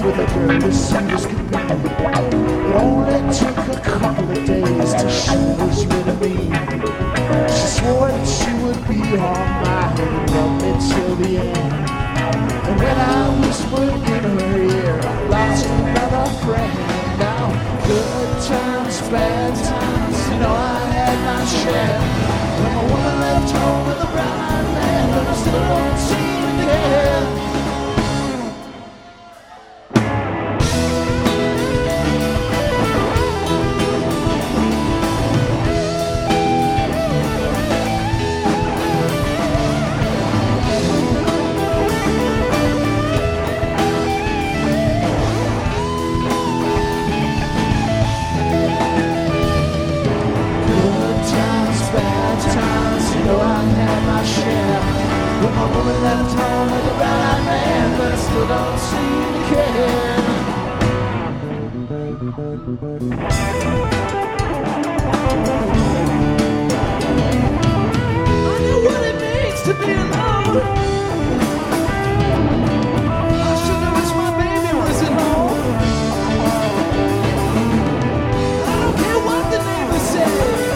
with a girl as sweet as could be. It only took a couple of days till she was rid of me. She swore that she would be on my head and love me till the end. And when I whispered in her ear, I lost another friend. Now, good times, bad times, you know I had my share. When my woman left home with a brown-eyed man, but I still don't seem to care. My woman left home with a brown-eyed man, but I still don't seem to care. I know what it means to be alone. I should have wished my baby was at home. I don't care what the neighbors say.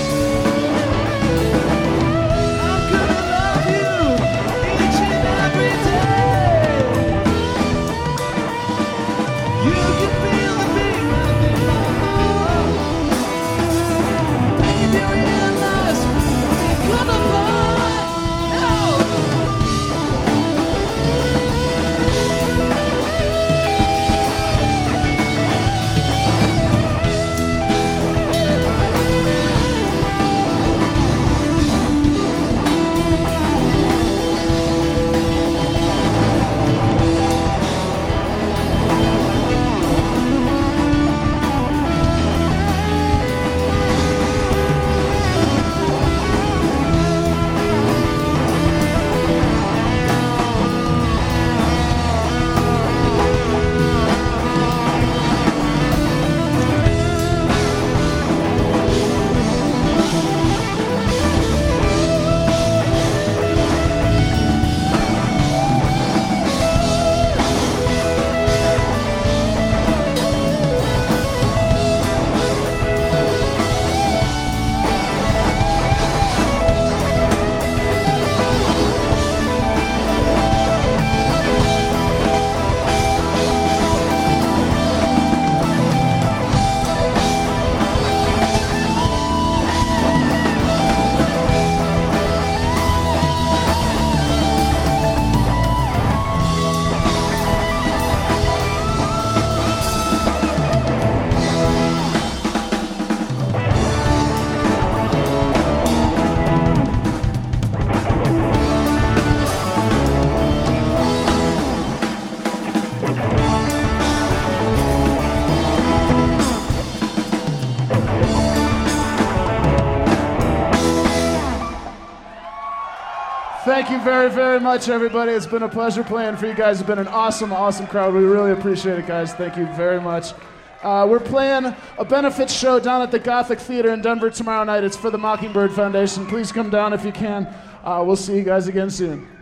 Thank you very, very much, everybody. It's been a pleasure playing for you guys. It's been an awesome, awesome crowd. We really appreciate it, guys. Thank you very much. We're playing a benefit show down at the Gothic Theater in Denver tomorrow night. It's for the Mockingbird Foundation. Please come down if you can. We'll see you guys again soon.